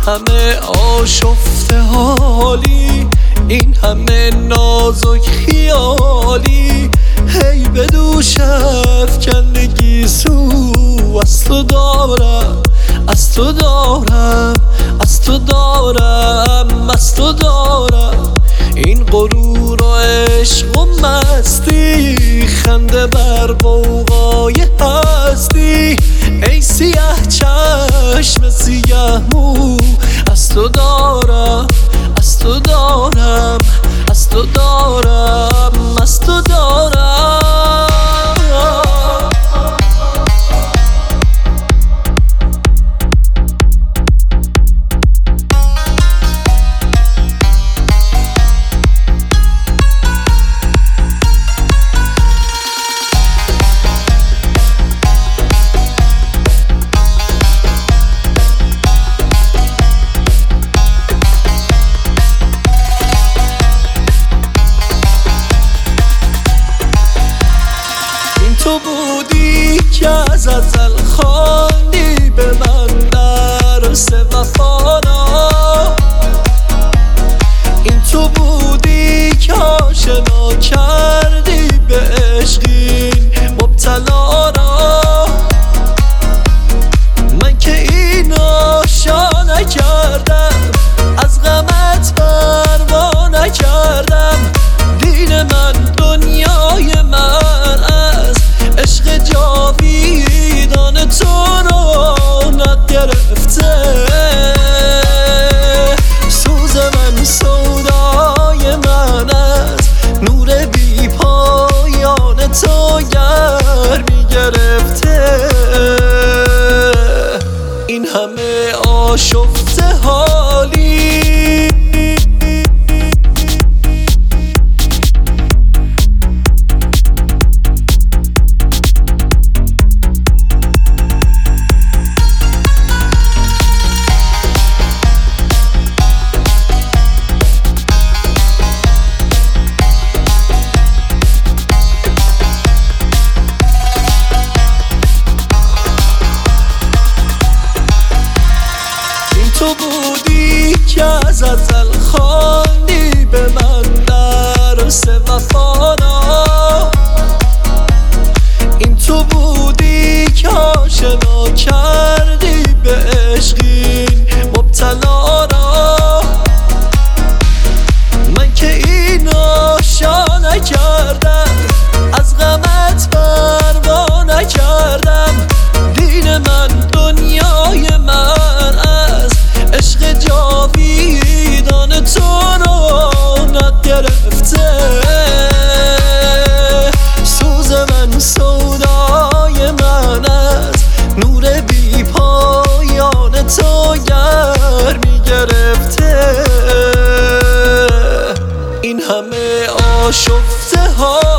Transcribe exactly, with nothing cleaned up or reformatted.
همه آشفته حالی، این همه نازک خیالی، هی به دوش افکندگی سو از تو دارم، از تو دارم، از تو دارم، از تو دارم. این غرور و عشق و مستی، خنده بر غوغای هستی، ای سیه چشم سیه مو، از تو دارم، از تو دارم، از تو دارم، از تو دارم. تو بودی که از ازل خواندی به من درس وفانا، این تو بودی که آشنا کردی به عشقین مبتلا را. من که این آشا نکردم، از غمت پروا نکردم، دین من دنیای من عشق جاویدان تو رو نگرفته، سوز من سودای من از نور بی پایان تو گرمی گرفته. این همه آشفته حالی، تو بودی که از ازل خواندی به من درس وفانا، این تو بودی که آشنا کردی به عشقین مبتلا را. من که این آشا نکردم، از غمت پروا نکردم، دین من دنیای من عشق جاویدان تو رو نگرفته، سوز من سودای من از نور بی پایان تو گرمی گرفته. این همه آشفته ها